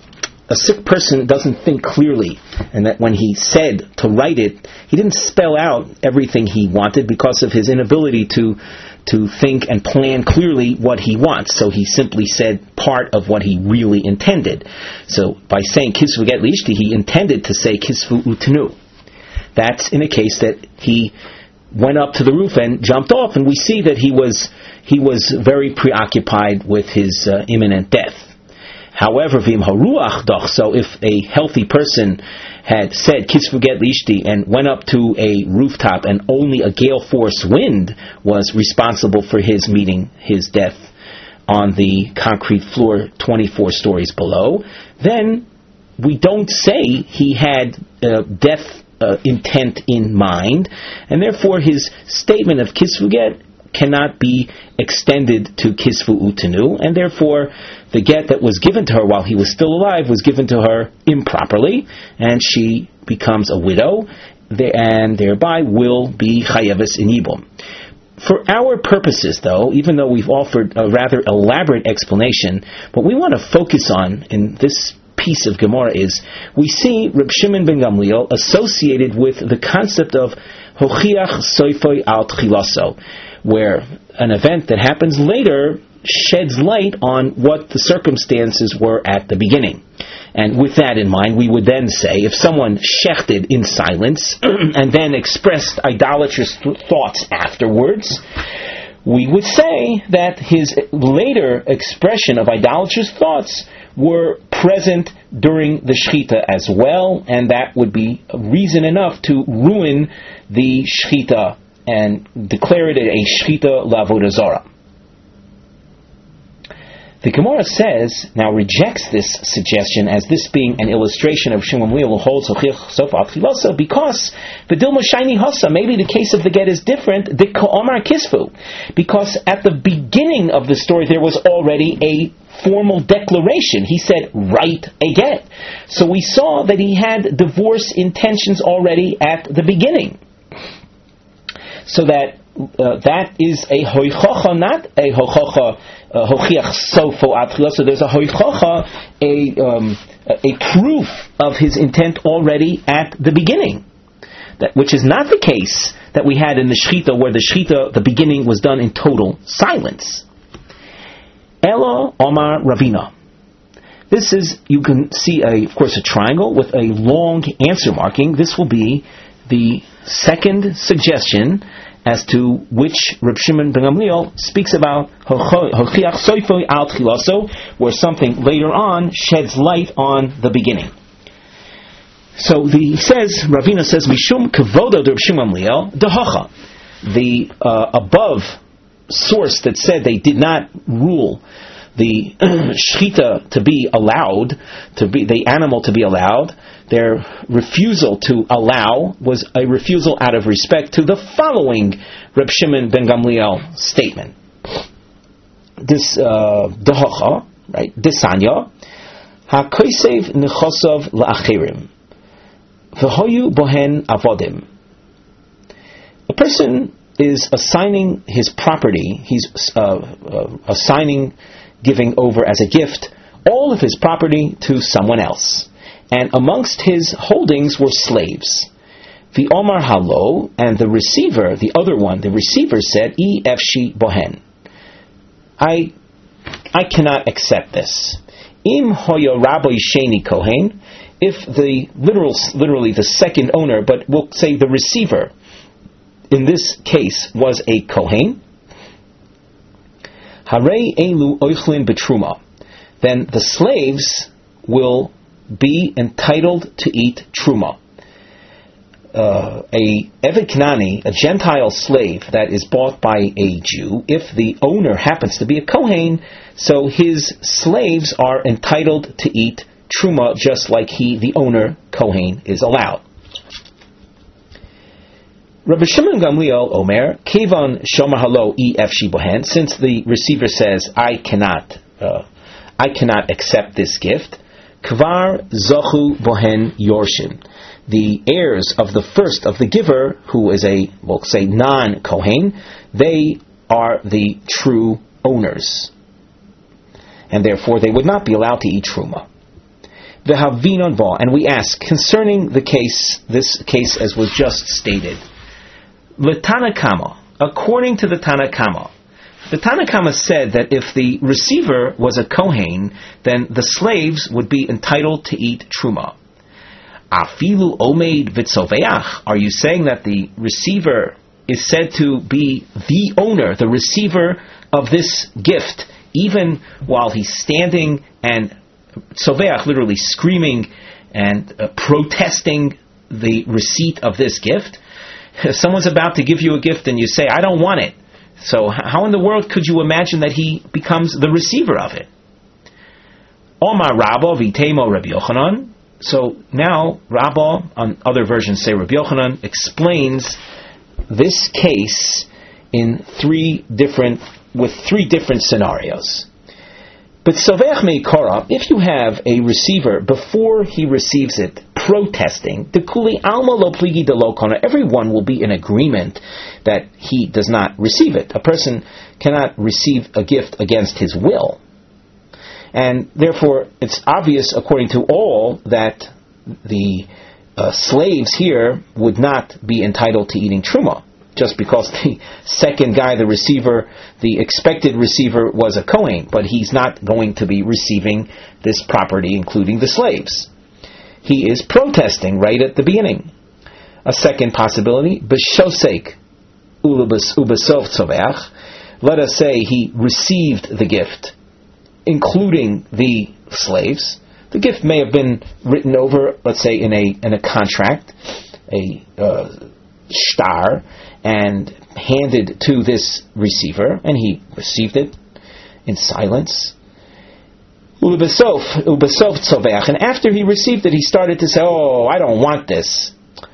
a sick person doesn't think clearly, and that when he said to write it, he didn't spell out everything he wanted because of his inability to think and plan clearly what he wants. So he simply said part of what he really intended. So by saying kisvu get lishti, he intended to say kisvu utenu. That's in a case that he went up to the roof and jumped off, and we see that he was very preoccupied with his imminent death. However, v'im haruach doch, so if a healthy person had said kisvu get lishti and went up to a rooftop and only a gale force wind was responsible for his meeting his death on the concrete floor 24 stories below, then we don't say he had death intent in mind, and therefore his statement of kisvu get cannot be extended to kisvu utenu, and therefore the get that was given to her while he was still alive was given to her improperly, and she becomes a widow, and thereby will be chayeves in yibum. For our purposes, though, even though we've offered a rather elaborate explanation, what we want to focus on in this piece of Gemara is we see Reb Shimon ben Gamliel associated with the concept of hochiach soifoi al tchilaso, where an event that happens later sheds light on what the circumstances were at the beginning. And with that in mind, we would then say, if someone shechted in silence and then expressed idolatrous thoughts afterwards, we would say that his later expression of idolatrous thoughts were present during the shechita as well, and that would be reason enough to ruin the shechita and declare it a shechita l'avodah zarah. The Gemara says, now rejects this suggestion as this being an illustration of Shimon Gamliel who holds Sofa because the Dilma Shaini Hasa, maybe the case of the get is different, the Ka'omar Kisfu, because at the beginning of the story there was already a formal declaration. He said, write a get. So we saw that he had divorce intentions already at the beginning. So that is a hoichacha, not a hochacha hochiach sofo atchila. So there's a hoichacha, a proof of his intent already at the beginning. That which is not the case that we had in the shechita, where the shechita, the beginning was done in total silence. Ela Omar Ravina. This is, you can see of course a triangle with a long answer marking. This will be the second suggestion as to which Reb Shimon ben Gamliel speaks about hochiach soifoi al tchilaso, where something later on sheds light on the beginning. So Ravina says, Mishum kevodo de Reb Shimon ben Gamliel dehacha. The above source that said they did not rule the shechita to be allowed, the animal to be allowed, their refusal to allow was a refusal out of respect to the following Reb Shimon ben Gamliel statement. This dehacha, right? Desanya hakosev nechosov la'achirim v'hoyu bohen avodim. A person is assigning his property. He's giving over as a gift all of his property to someone else. And amongst his holdings were slaves. The Omar Halo, and the receiver, the other one, the receiver said, E efshi bohen. I cannot accept this. Im hoyo rabbi sheni kohen. If literally the second owner, but we'll say the receiver, in this case was a kohen, harei elu oichlin betruma, then the slaves will be entitled to eat truma. A Eved Kanani, a Gentile slave that is bought by a Jew, if the owner happens to be a Kohen, so his slaves are entitled to eat truma just like the owner, Kohen, is allowed. Rabbi Shimon Gamliel Omer, Kevan Shomer Halo E Efshi Bohen, since the receiver says, I cannot accept this gift, Kvar Zochu Bohen Yorshim. The heirs of the first of the giver, who is we'll say non-Kohen, they are the true owners. And therefore they would not be allowed to eat Truma. V'havinon va, and we ask concerning this case as was just stated. L'Tana Kama, according to the Tana Kama, the Tana Kama said that if the receiver was a Kohen, then the slaves would be entitled to eat truma. Afilu omeid v'tzoveach. Are you saying that the receiver is said to be the owner, the receiver of this gift, even while he's standing and tzoveach, literally screaming and protesting the receipt of this gift? If someone's about to give you a gift and you say, I don't want it, so how in the world could you imagine that he becomes the receiver of it? Omar Rabba v'temo Rabbi Yochanan. So now Rabba, on other versions say Rabbi Yochanan, explains this case in three different scenarios. But Sovech Meikara, if you have a receiver before he receives it protesting, Dekuli Alma lo pligi de lo kona, everyone will be in agreement that he does not receive it. A person cannot receive a gift against his will. And therefore, it's obvious, according to all, that the slaves here would not be entitled to eating truma, just because the second guy, the receiver, the expected receiver, was a Kohen, but he's not going to be receiving this property, including the slaves. He is protesting right at the beginning. A second possibility, b'shosek ubesof tzoveach. Let us say he received the gift, including the slaves. The gift may have been written over, let's say, in a contract, a shtar, and handed to this receiver, and he received it in silence. Ubesof tzoveach, and after he received it, he started to say, "Oh, I don't want this."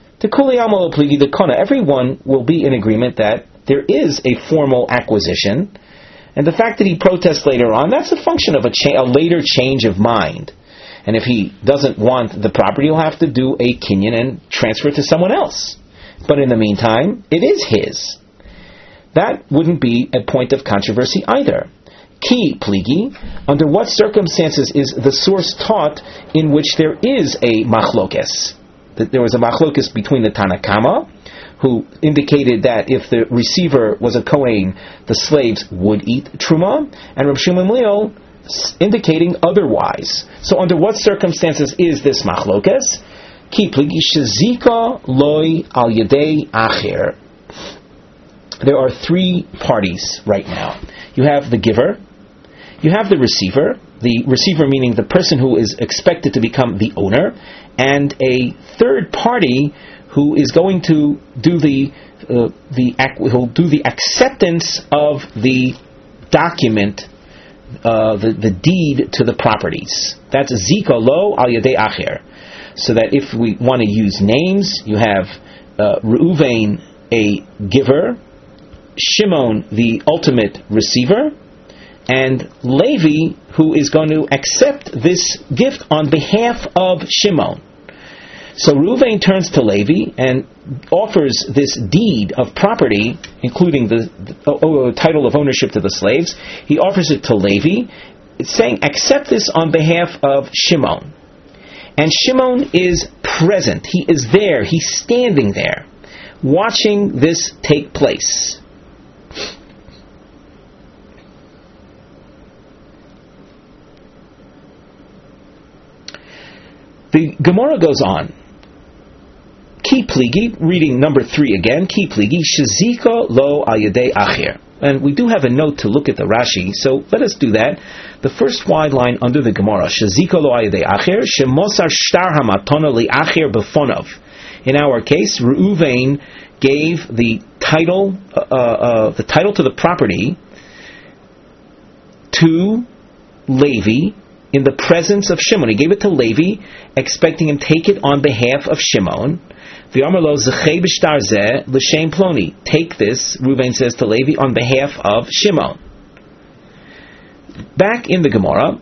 Everyone will be in agreement that there is a formal acquisition. And the fact that he protests later on, that's a function of a later change of mind. And if he doesn't want the property, he'll have to do a kinyan and transfer it to someone else. But in the meantime, it is his. That wouldn't be a point of controversy either. Ki pligi, under what circumstances is the source taught in which there is a machlokes? That there was a machlokes between the Tana Kama, who indicated that if the receiver was a Kohen, the slaves would eat truma, and Reb Shimon Gamliel indicating otherwise. So under what circumstances is this machlokes? Ki pligi shezika loy al yedei acher. There are three parties right now. You have the giver, you have the receiver meaning the person who is expected to become the owner, and a third party who is going to do the acceptance of the document, the deed to the properties. That's zika lo al yedei acher. So that if we want to use names, you have Reuven, a giver, Shimon, the ultimate receiver, and Levi, who is going to accept this gift on behalf of Shimon. So Reuven turns to Levi and offers this deed of property, including the title of ownership to the slaves. He offers it to Levi, saying, accept this on behalf of Shimon. And Shimon is present. He is there. He's standing there, watching this take place. The Gemara goes on. Ki pligi, reading number 3 again. Ki pligi shezika lo al yedei acher. And we do have a note to look at the Rashi, so let us do that. The first wide line under the Gemara, shezika lo al yedei acher, shemosar shtar hamatona li acher befonov. In our case, Reuven gave the title to the property to Levi in the presence of Shimon. He gave it to Levi, expecting him to take it on behalf of Shimon. V'yamar zechei b'shtar zeh l'shem ploni. Take this, Reuven says to Levi, on behalf of Shimon. Back in the Gemara,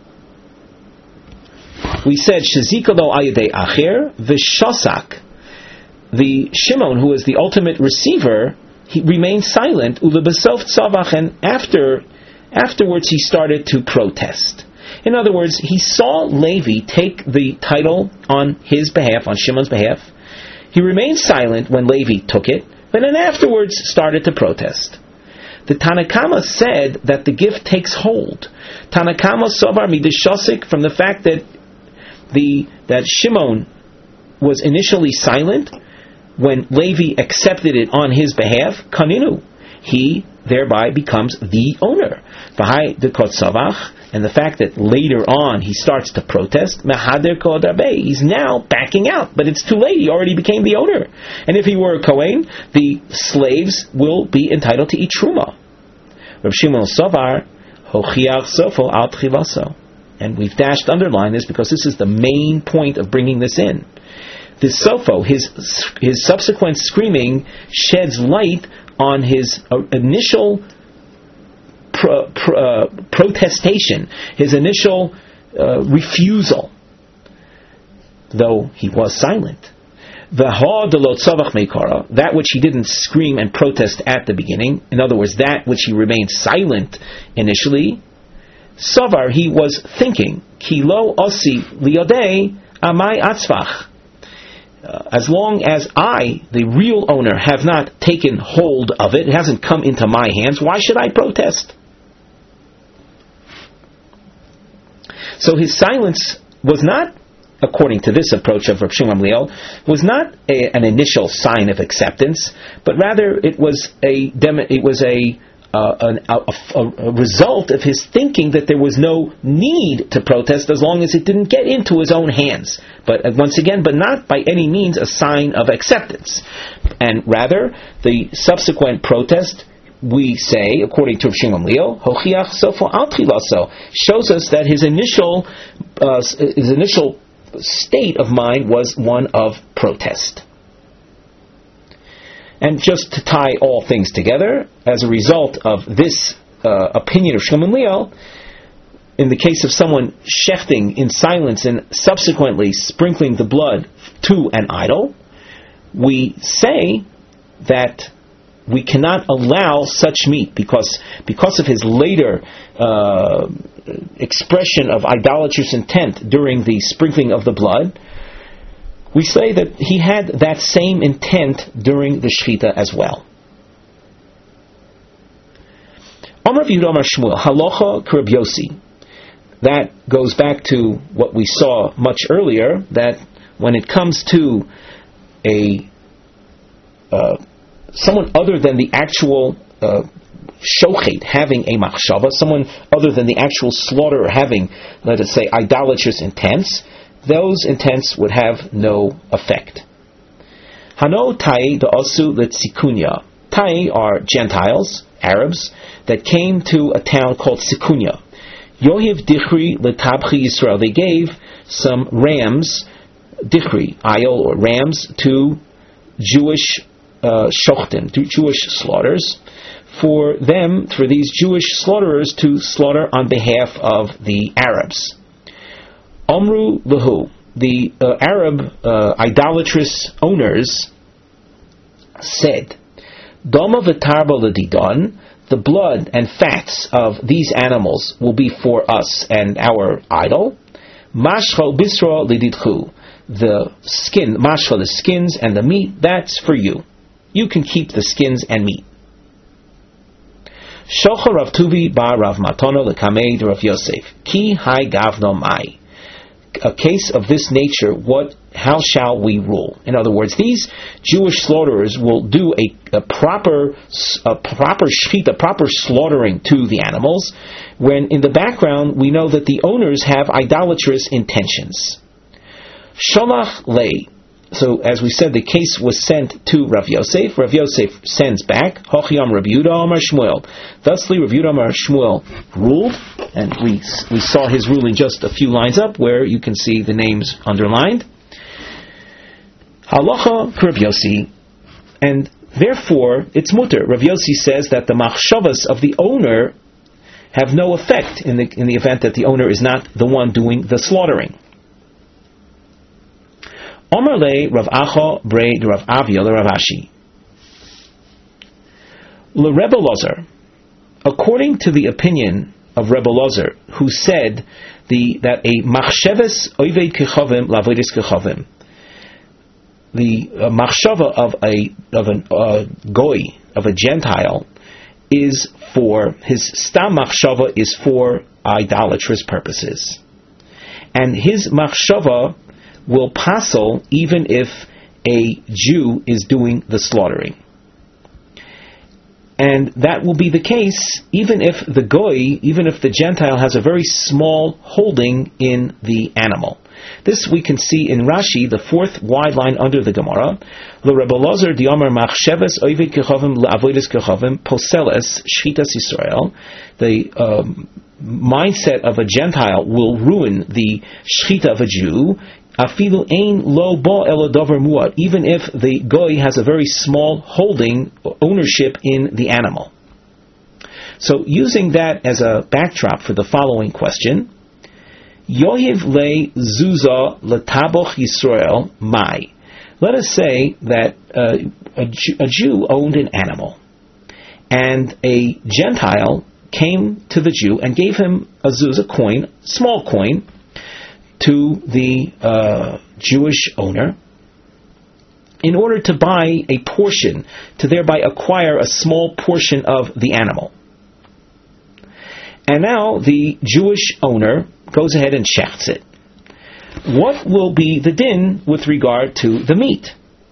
we said shezika lo al yedei acher v'shosak. The Shimon, who is the ultimate receiver, he remained silent. Ulebesof tzavach, and afterwards he started to protest. In other words, he saw Levi take the title on his behalf, on Shimon's behalf. He remained silent when Levi took it, but then afterwards started to protest. The Tanakama said that the gift takes hold. Tanakama Sovar Midishosik, from the fact that Shimon was initially silent when Levi accepted it on his behalf, Kaninu, he thereby becomes the owner. V'hai dekot savach, and the fact that later on he starts to protest, mehader kol darbe, he's now backing out, but it's too late, he already became the owner. And if he were a Kohen, the slaves will be entitled to eat truma. Rav Shimon Sovar, hochiach sofo al tchivaso. And we've underline this because this is the main point of bringing this in. The sofo, his subsequent screaming, sheds light on his initial protestation, his initial refusal, though he was silent. That which he didn't scream and protest at the beginning, in other words, that which he remained silent initially, Savar, he was thinking, Kilo osi liodei amai atzvach. As long as I, the real owner, have not taken hold of it, it hasn't come into my hands, why should I protest? So his silence was not, according to this approach of Rav Shimon Gamliel, was not an initial sign of acceptance, but rather it was a result of his thinking that there was no need to protest as long as it didn't get into his own hands. But once again, but not by any means a sign of acceptance. And rather, the subsequent protest, we say, according to Rav Shimon Gamliel, hochiach sofo al tchilaso, shows us that his initial state of mind was one of protest. And just to tie all things together, as a result of this opinion of Shimon Gamliel, in the case of someone shechting in silence and subsequently sprinkling the blood to an idol, we say that we cannot allow such meat because of his later expression of idolatrous intent during the sprinkling of the blood. We say that he had that same intent during the Shechita as well. Amar Yehuda Amar Shmuel, halacha k'Rab Yossi. That goes back to what we saw much earlier, that when it comes to someone other than the actual shochet having a machshava, someone other than the actual slaughterer having, let us say, idolatrous intents, those intents would have no effect. Hano tai da'asu letzikunya. Tai are Gentiles, Arabs, that came to a town called Sikunya. Yohiv dichri letabchi Yisrael. They gave some rams, dichri, ayol or rams, to Jewish shochten, to Jewish slaughters, for these Jewish slaughterers to slaughter on behalf of the Arabs. Omru Lahu, the Arab idolatrous owners said, Doma v'tarba l'didon, the blood and fats of these animals will be for us and our idol. Mashchal bisra l'didchu, the skin, mashchal, the skins and the meat, that's for you. You can keep the skins and meat. Shocha Rav Tuvi bar Rav Matano l'kamei Rav Yosef, ki hai gavno mai. A case of this nature, how shall we rule? In other words, these Jewish slaughterers will do a proper shechita, proper slaughtering to the animals, when in the background we know that the owners have idolatrous intentions. Sholach lei. So, as we said, the case was sent to Rav Yosef. Rav Yosef sends back, Hochiam Rav Yehuda Amar Shmuel. Thusly, Rav Yehuda Amar Shmuel ruled, and we saw his ruling just a few lines up, where you can see the names underlined. Halacha Rav Yossi, and therefore it's mutter. Rav Yossi says that the machshavas of the owner have no effect in the event that the owner is not the one doing the slaughtering. Omer le Rav Acha Brei Rav Avia le Rav Ashi. Le Rebbe Lozer, according to the opinion of Rebbe Lozer, who said that a machsheves oived kechavim lavoidis kechavim, the machshava of a goy, of a Gentile, is for his stam machshava is for idolatrous purposes, and his machshava will passel even if a Jew is doing the slaughtering. And that will be the case even if the goy, even if the Gentile has a very small holding in the animal. This we can see in Rashi, the fourth wide line under the Gemara. L'Rebbe Lozer di'omer machsheves oived kechavim la'avodas kechavim poseles shchitas Yisrael. The mindset of a Gentile will ruin the shchita of a Jew. Afilu ein lo bo elo dover muad, even if the goy has a very small holding, ownership in the animal. So, using that as a backdrop for the following question, Yohiv le zuza letaboch Yisrael mai. Let us say that a Jew owned an animal, and a Gentile came to the Jew and gave him a zuzah coin, small coin, to the Jewish owner in order to buy a portion, to thereby acquire a small portion of the animal. And now the Jewish owner goes ahead and shechts it. What will be the din with regard to the meat?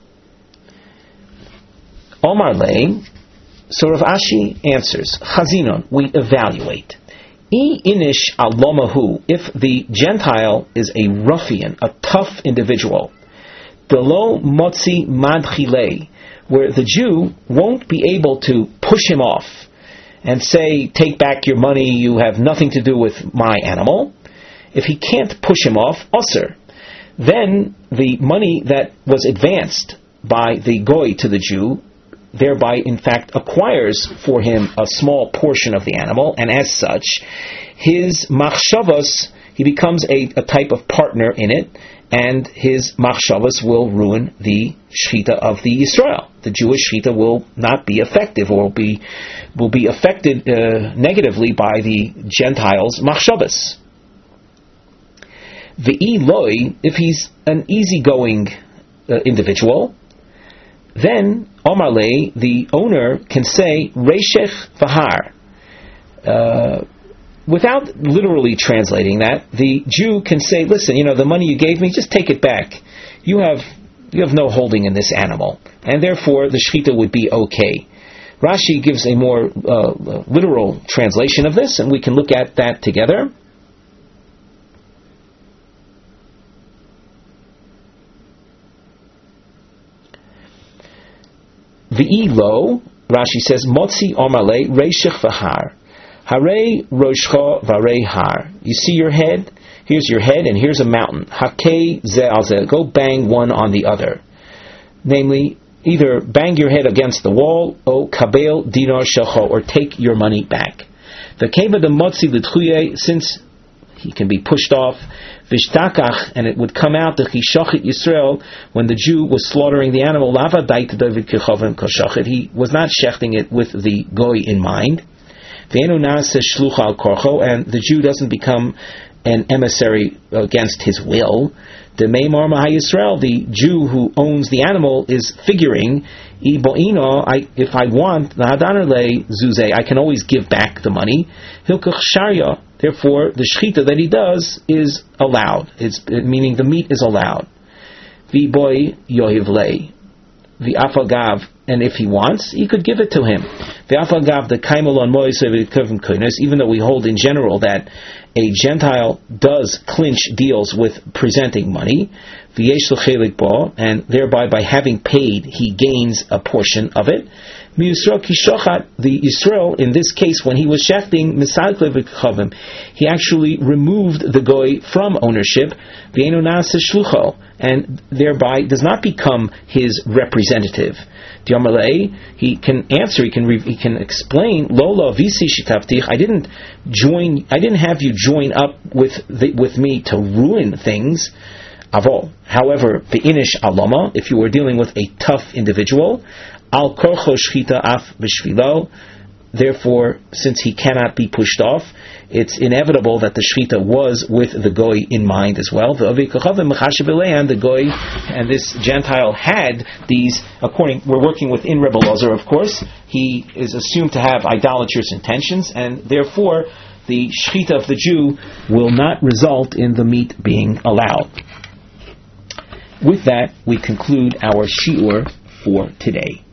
Omar Lei, so Rav Ashi answers, Chazinon, we evaluate. Inish alomahu, if the Gentile is a ruffian, a tough individual, delo motzi madchile, where the Jew won't be able to push him off and say, take back your money, you have nothing to do with my animal. If he can't push him off, usr, then the money that was advanced by the goy to the Jew thereby in fact acquires for him a small portion of the animal, and as such his machshavas, he becomes a type of partner in it, and his machshavas will ruin the shchita of the Yisrael. The Jewish shchita will not be effective, or will be affected negatively by the Gentiles' machshavas. Ve'i loi, if he's an easygoing individual, then Omar Lei, the owner, can say Reishech Vahar. Without literally translating that, the Jew can say, listen, the money you gave me, just take it back. You have no holding in this animal, and therefore the shechita would be okay. Rashi gives a more literal translation of this, and we can look at that together. V'ilo, Rashi says, Motzi Omale Reishech V'har. Hare Roshcha V'arei Har. You see your head? Here's your head, and here's a mountain. Hakei Ze al Ze. Go bang one on the other. Namely, either bang your head against the wall, o Kabel Dinar Shelcho, or take your money back. V'keva de Motzi L'tchuye, since he can be pushed off, Vishtakach, and it would come out the Chishachit Yisrael, when the Jew was slaughtering the animal, Lava Dait David Kechavim Koshachit, he was not shechting it with the goy in mind. Ve'enu Nase Shlucha al Korcho, and the Jew doesn't become an emissary against his will. The Meimar Maha Yisrael, the Jew who owns the animal, is figuring, if I want the Hadaner Le Zuze, I can always give back the money. Hilkach Sharia, therefore the shechita that he does is allowed. Meaning the meat is allowed. V'boy yohiv le, v'afagav, and if he wants, he could give it to him. V'afagav the kaimelon moisev kevin koines, even though we hold in general that a Gentile does clinch deals with presenting money, v'yesh l'chelik bo, and thereby by having paid he gains a portion of it. Miyusrael kishochat, the Yisrael in this case, when he was shechting misal chavim, he actually removed the goy from ownership, v'enu nase shlucho, and thereby does not become his representative. Diamalei, he can answer, he can explain, Lola visi shitavtich, I didn't have you join up with me to ruin things. Avol. However, the inish alama, if you were dealing with a tough individual, al korcho shchita af b'shvilo, therefore, since he cannot be pushed off, it's inevitable that the shechita was with the goy in mind as well. And the goy and this Gentile had these, we're working within Rebbe Lazar, of course. He is assumed to have idolatrous intentions, and therefore the shechita of the Jew will not result in the meat being allowed. With that, we conclude our shiur for today.